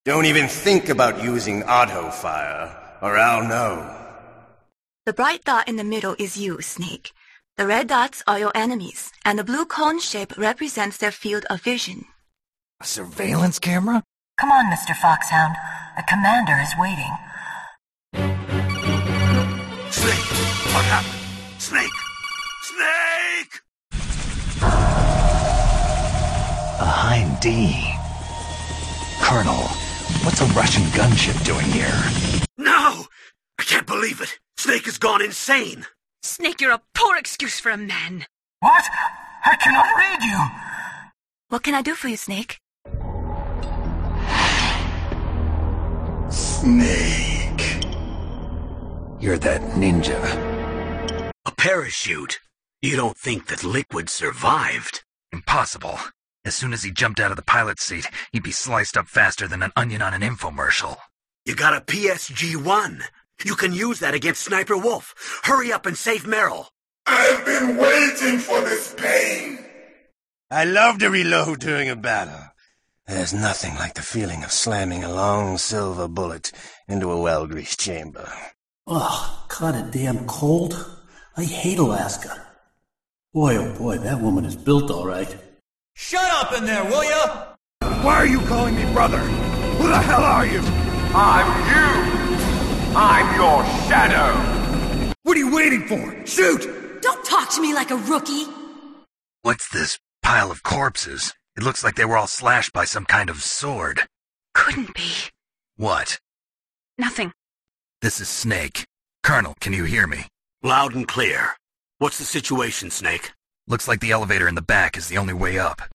Don't even think about using auto fire, or I'll know. The bright dot in the middle is you, Snake. The red dots are your enemies, and the blue cone shape represents their field of vision. A surveillance camera? Come on, Mr. Foxhound. The commander is waiting. Snake! What happened? Snake! Snake! A Hind D. Colonel, what's a Russian gunship doing here? No! I can't believe it! Snake has gone insane! Snake, you're a poor excuse for a man. What? I cannot read you! What can I do for you, Snake? Snake. You're that ninja. A parachute? You don't think that Liquid survived? Impossible. As soon as he jumped out of the pilot's seat, he'd be sliced up faster than an onion on an infomercial. You got a PSG-1. You can use that against Sniper Wolf. Hurry up and save Meryl. I've been waiting for this pain. I love to reload during a battle. There's nothing like the feeling of slamming a long silver bullet into a well-greased chamber. Oh, kinda damn cold. I hate Alaska. Boy, oh boy, that woman is built all right. Shut up in there, will ya? Why are you calling me brother? Who the hell are you? I'm you. I'm your shadow. What are you waiting for? Shoot! Don't talk to me like a rookie. What's this pile of corpses? It looks like they were all slashed by some kind of sword. Couldn't be. What? Nothing. This is Snake. Colonel, can you hear me? Loud and clear. What's the situation, Snake? Looks like the elevator in the back is the only way up.